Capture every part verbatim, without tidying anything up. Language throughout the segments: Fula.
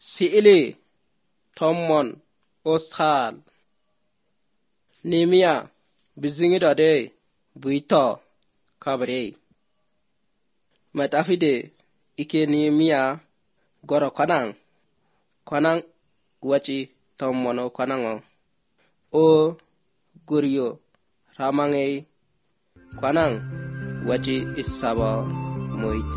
si'ili tommon osal Nehemiya bizingidade buito kabre matafide ike Nehemiya goro kanang kanang wachi tommono kanango o guriyo ramange kanang wachi isaba moit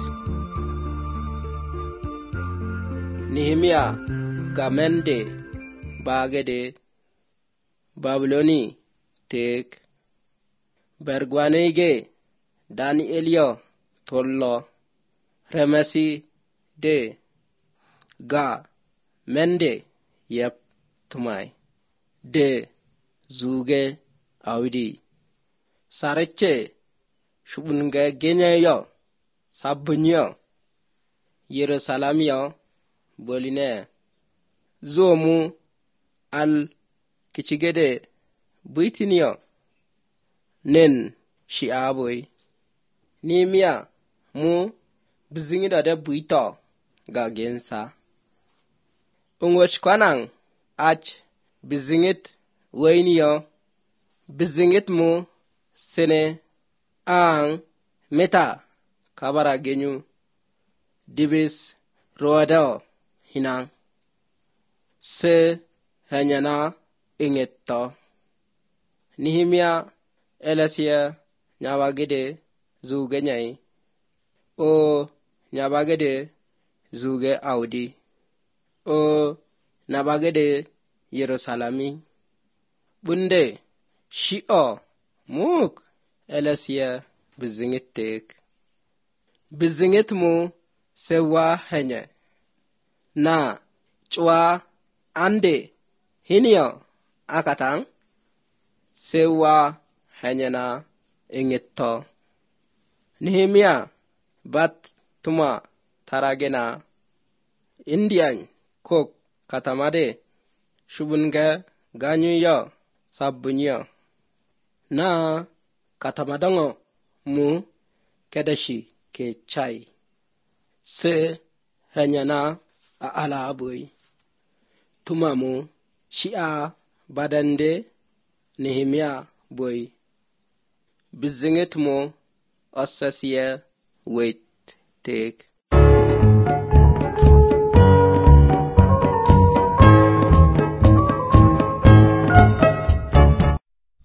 Nehemiya gamende bagede Babiloni tek bergwanege Danielio tollo remasi de ga mende yep tumai de zuge awdi sareche shubunga genyayo sabunyo Yerusalamiyo boline zomu al kichigede buitiniyo nen shiaboy Nehemiya mu bizingida de buito ga gensa ungwach kanang ach bizingit wayniyo bizingit mu sene ang meta kabara genyu dibis roado hinang se hanyana ingetto Nehemiya elasiya nyabagede zuge nyai o nyabagede zuge awdi o nabagede Yerusalami bunde shi'o muk elasiya bizingit tek bizingit mu sewa henye na chwa ande hiniyo akatang sewa hanyana ingetto Nehemiya bat tuma taragena indian kok katamade shubunga ganyo sabunyo na katamadango mu kedashi ke chai se hanyana a alaboy tumamu shi'a badande Nehemiya boy bizingit mu asasiya wait tek